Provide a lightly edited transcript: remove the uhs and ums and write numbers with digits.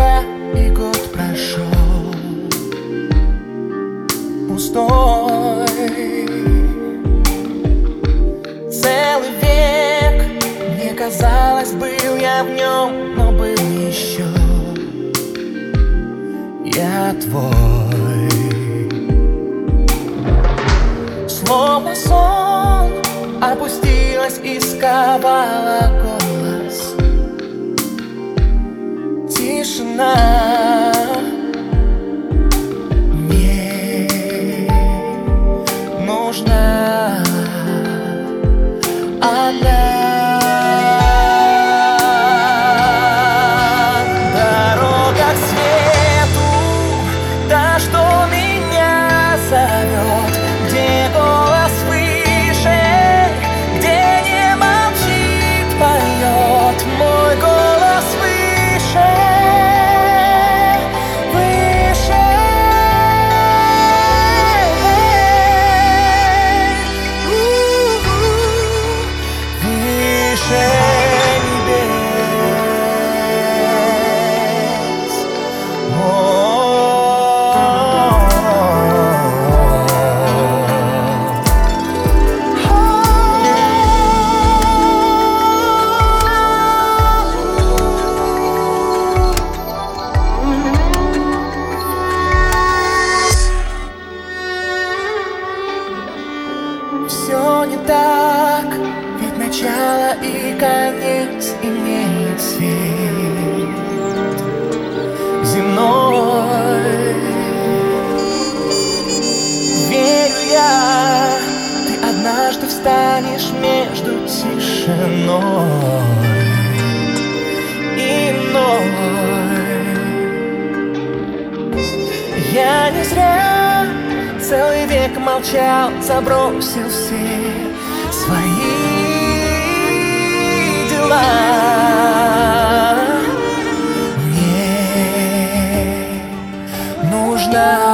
тебя, и год прошел пустой. Целый век, мне казалось, был я в нем, но был еще я твой. Словно сон опустилась и сковала голос. Тишина. Мне нужна одна дорога к свету, та, что меня зовет, где голос выше, где не молчит, поет мой голос выше, выше, выше небес. Все не так, ведь начало и конец имеет свет земной. Верю я, ты однажды встанешь между тишиной и мной. Я не зря целый век молчал, забросил все свои дела. Мне нужна